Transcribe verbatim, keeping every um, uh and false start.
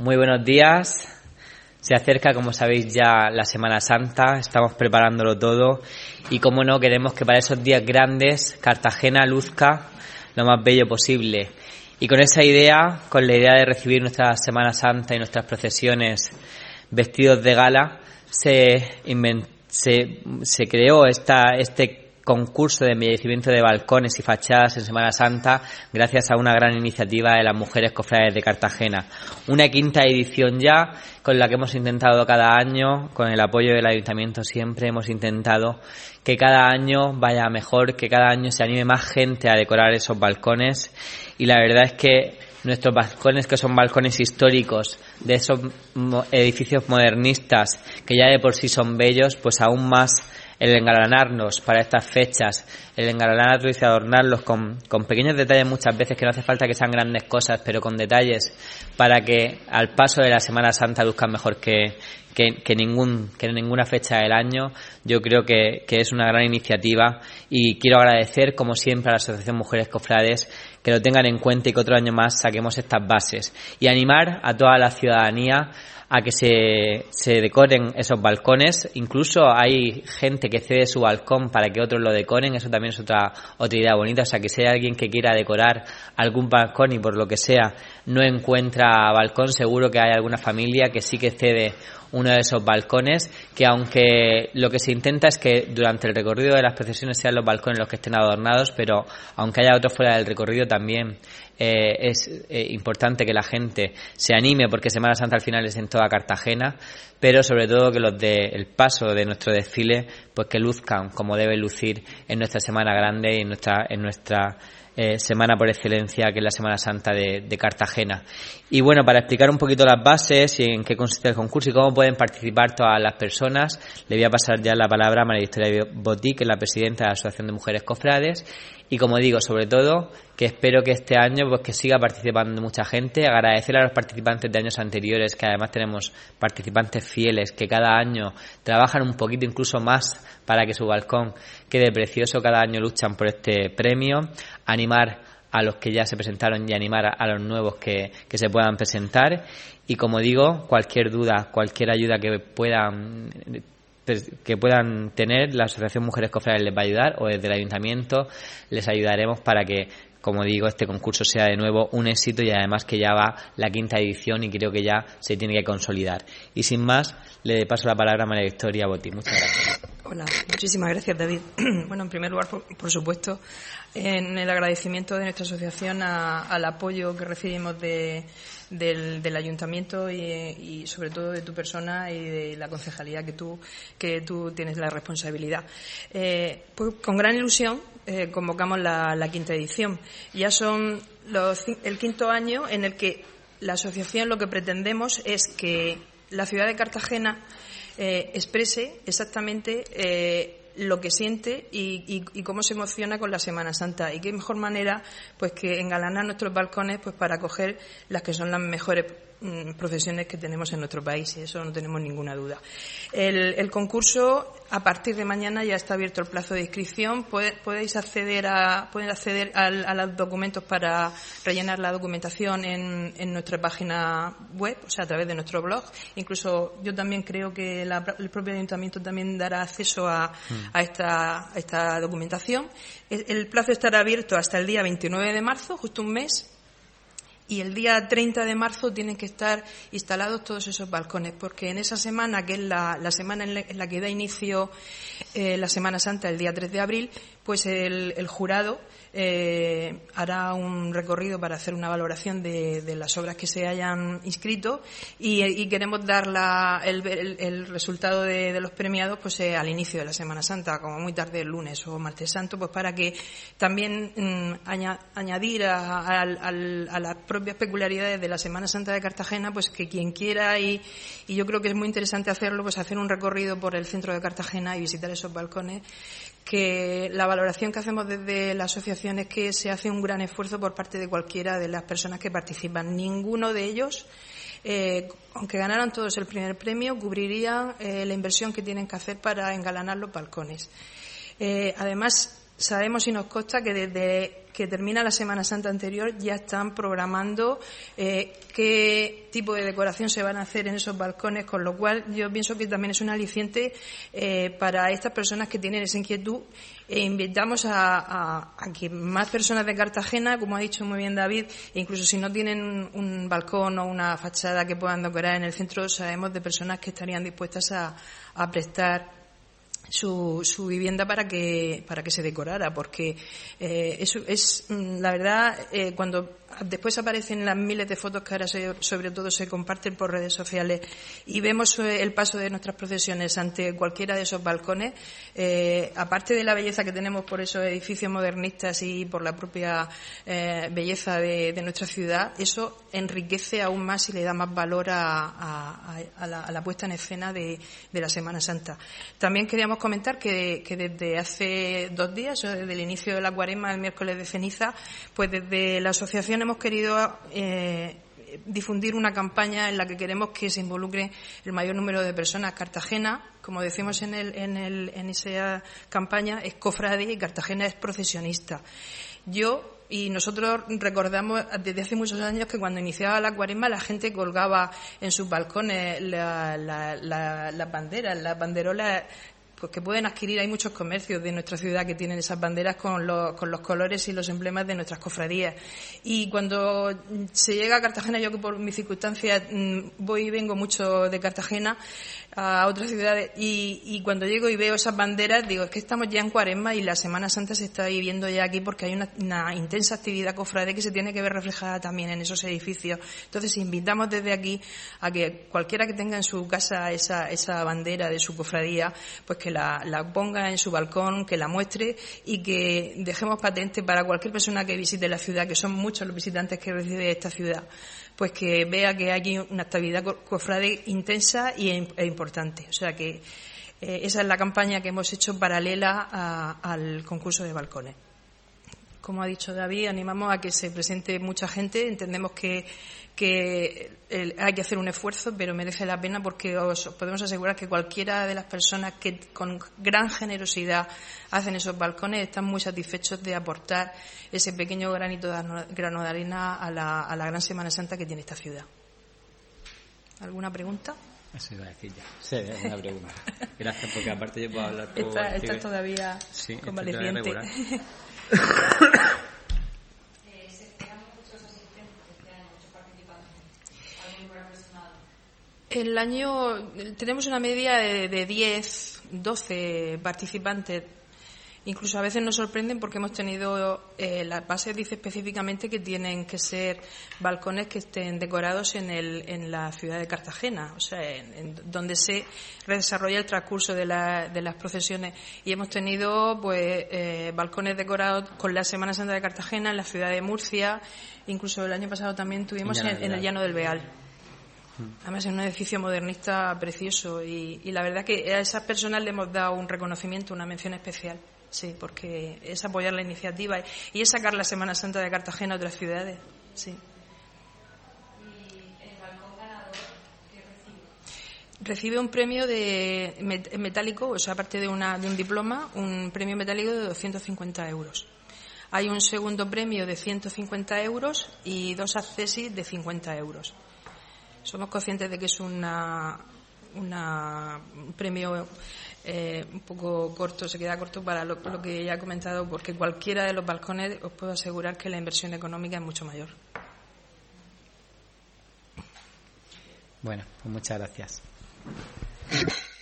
Muy buenos días. Se acerca, como sabéis, ya la Semana Santa. Estamos preparándolo todo y, como no, queremos que para esos días grandes Cartagena luzca lo más bello posible. Y con esa idea, con la idea de recibir nuestra Semana Santa y nuestras procesiones vestidos de gala, se, invent, se, se creó esta, este concurso de embellecimiento de balcones y fachadas en Semana Santa gracias a una gran iniciativa de las mujeres cofrades de Cartagena. Una quinta edición ya, con la que hemos intentado cada año, con el apoyo del Ayuntamiento siempre, hemos intentado que cada año vaya mejor, que cada año se anime más gente a decorar esos balcones. Y la verdad es que nuestros balcones, que son balcones históricos de esos edificios modernistas que ya de por sí son bellos, pues aún más el engalanarnos para estas fechas, el engalanarlos y adornarlos con, con pequeños detalles muchas veces, que no hace falta que sean grandes cosas, pero con detalles para que al paso de la Semana Santa luzcan mejor que, que, que, ningún, que ninguna fecha del año. Yo creo que, que es una gran iniciativa y quiero agradecer, como siempre, a la Asociación Mujeres Cofrades que lo tengan en cuenta y que otro año más saquemos estas bases, y animar a toda la ciudadanía a que se, se decoren esos balcones. Incluso hay gente que cede su balcón para que otros lo decoren. Eso también es otra otra idea bonita. O sea, que si hay alguien que quiera decorar algún balcón y por lo que sea no encuentra balcón, seguro que hay alguna familia que sí que cede uno de esos balcones, que aunque lo que se intenta es que durante el recorrido de las procesiones sean los balcones los que estén adornados, pero aunque haya otros fuera del recorrido también eh, es eh, importante que la gente se anime, porque Semana Santa al final es en toda Cartagena, pero sobre todo que los del paso de nuestro desfile pues que luzcan como debe lucir en nuestra Semana Grande y en nuestra en nuestra Eh, semana por excelencia, que es la Semana Santa de, de Cartagena. Y bueno, para explicar un poquito las bases y en qué consiste el concurso y cómo pueden participar todas las personas, le voy a pasar ya la palabra a María Victoria Botí, que es la presidenta de la Asociación de Mujeres Cofrades. Y como digo, sobre todo, que espero que este año pues que siga participando mucha gente. Agradecer a los participantes de años anteriores, que además tenemos participantes fieles que cada año trabajan un poquito incluso más para que su balcón quede precioso. Cada año luchan por este premio. Animar a los que ya se presentaron y animar a, a los nuevos que, que se puedan presentar. Y como digo, cualquier duda, cualquier ayuda que puedan que puedan tener, la Asociación Mujeres Cofrades les va a ayudar, o desde el Ayuntamiento les ayudaremos para que, como digo, este concurso sea de nuevo un éxito, y además que ya va la quinta edición y creo que ya se tiene que consolidar. Y sin más, le paso la palabra a María Victoria Botí. Muchas gracias. Hola, muchísimas gracias, David. Bueno, en primer lugar, por, por supuesto, en el agradecimiento de nuestra asociación a, al apoyo que recibimos de, del, del Ayuntamiento y, y sobre todo de tu persona y de la concejalía que tú, que tú tienes la responsabilidad. Eh, pues con gran ilusión eh, convocamos la, la quinta edición. Ya son los, el quinto año en el que la asociación lo que pretendemos es que la ciudad de Cartagena Eh, exprese exactamente eh, lo que siente y, y, y cómo se emociona con la Semana Santa, y qué mejor manera pues que engalanar nuestros balcones pues para acoger las que son las mejores mm, procesiones que tenemos en nuestro país, y eso no tenemos ninguna duda. El, el concurso, a partir de mañana ya está abierto el plazo de inscripción. Puede, podéis acceder a pueden acceder a, a los documentos para rellenar la documentación en, en nuestra página web, o sea, a través de nuestro blog. Incluso yo también creo que la, el propio Ayuntamiento también dará acceso a, mm. a, esta, a esta documentación. El, el plazo estará abierto hasta el día veintinueve de marzo, justo un mes. Y el día treinta de marzo tienen que estar instalados todos esos balcones, porque en esa semana, que es la, la semana en la, en la que da inicio eh, la Semana Santa, el día tres de abril, pues el, el jurado eh, hará un recorrido para hacer una valoración de, de las obras que se hayan inscrito, y, y queremos dar la, el, el, el resultado de, de los premiados pues eh, al inicio de la Semana Santa, como muy tarde el lunes o martes santo, pues para que también mm, aña, añadir a, a, a, a las propias peculiaridades de la Semana Santa de Cartagena, pues que quien quiera, y, y yo creo que es muy interesante hacerlo, pues hacer un recorrido por el centro de Cartagena y visitar esos balcones, que la valoración que hacemos desde la asociación es que se hace un gran esfuerzo por parte de cualquiera de las personas que participan. Ninguno de ellos, eh, aunque ganaran todos el primer premio, cubrirían eh, la inversión que tienen que hacer para engalanar los balcones. Eh, además, sabemos y nos consta que desde que termina la Semana Santa anterior ya están programando eh, qué tipo de decoración se van a hacer en esos balcones, con lo cual yo pienso que también es un aliciente eh, para estas personas que tienen esa inquietud. E invitamos a, a, a que más personas de Cartagena, como ha dicho muy bien David, e incluso si no tienen un, un balcón o una fachada que puedan decorar en el centro, sabemos de personas que estarían dispuestas a, a prestar su, su vivienda para que para que se decorara, porque eh, eso es la verdad. Eh, cuando después aparecen las miles de fotos que ahora se, sobre todo se comparten por redes sociales y vemos el paso de nuestras procesiones ante cualquiera de esos balcones, eh, aparte de la belleza que tenemos por esos edificios modernistas y por la propia eh, belleza de, de nuestra ciudad, eso enriquece aún más y le da más valor a, a, a, la, a la puesta en escena de, de la Semana Santa. También queríamos comentar que, que desde hace dos días, desde el inicio de la Cuaresma, el miércoles de ceniza, pues desde la asociación hemos querido eh, difundir una campaña en la que queremos que se involucre el mayor número de personas. Cartagena, como decimos en, el, en, el, en esa campaña, es cofrade y Cartagena es procesionista. Yo y nosotros recordamos desde hace muchos años que cuando iniciaba la Cuaresma la gente colgaba en sus balcones las la, la, la banderas, las banderolas, pues que pueden adquirir. Hay muchos comercios de nuestra ciudad que tienen esas banderas con los, con los colores y los emblemas de nuestras cofradías. Y cuando se llega a Cartagena, yo que por mis circunstancias voy y vengo mucho de Cartagena a otras ciudades, y, y cuando llego y veo esas banderas, digo, es que estamos ya en Cuaresma y la Semana Santa se está viviendo ya aquí, porque hay una, una intensa actividad cofrade que se tiene que ver reflejada también en esos edificios. Entonces invitamos desde aquí a que cualquiera que tenga en su casa esa, esa bandera de su cofradía, pues que la, la ponga en su balcón, que la muestre y que dejemos patente para cualquier persona que visite la ciudad, que son muchos los visitantes que recibe esta ciudad, pues que vea que hay una actividad cofrade intensa y, e importante. O sea que eh, esa es la campaña que hemos hecho paralela a, al concurso de balcones. Como ha dicho David, animamos a que se presente mucha gente. Entendemos que, que el, hay que hacer un esfuerzo, pero merece la pena, porque os podemos asegurar que cualquiera de las personas que con gran generosidad hacen esos balcones están muy satisfechos de aportar ese pequeño granito de, grano de arena a la, a la gran Semana Santa que tiene esta ciudad. ¿Alguna pregunta? Eso iba a decir ya. Sí, es una pregunta. Gracias, porque aparte yo puedo hablar por... Esta, esta todavía sí, convaleciente. Eh, se esperan muchos asistentes este año, muchos participantes. ¿Algún número aproximado? El año tenemos una media de, de diez, doce participantes. Incluso a veces nos sorprenden porque hemos tenido, eh, la base dice específicamente que tienen que ser balcones que estén decorados en, el, en la ciudad de Cartagena, o sea, en, en donde se desarrolla el transcurso de, la, de las procesiones. Y hemos tenido pues eh, balcones decorados con la Semana Santa de Cartagena, en la ciudad de Murcia, incluso el año pasado también tuvimos en, en el Llano del Beal. Además es un edificio modernista precioso y, y la verdad que a esas personas le hemos dado un reconocimiento, una mención especial. Sí, porque es apoyar la iniciativa y es sacar la Semana Santa de Cartagena a otras ciudades. Sí. ¿Y el balcón ganador qué recibe? Recibe un premio de met- metálico, o sea, aparte de, una, de un diploma, un premio metálico de doscientos cincuenta euros. Hay un segundo premio de ciento cincuenta euros y dos accesis de cincuenta euros. Somos conscientes de que es una, una, un premio eh, un poco corto, se queda corto para lo, lo que ya he comentado, porque cualquiera de los balcones os puedo asegurar que la inversión económica es mucho mayor. Bueno, pues muchas gracias.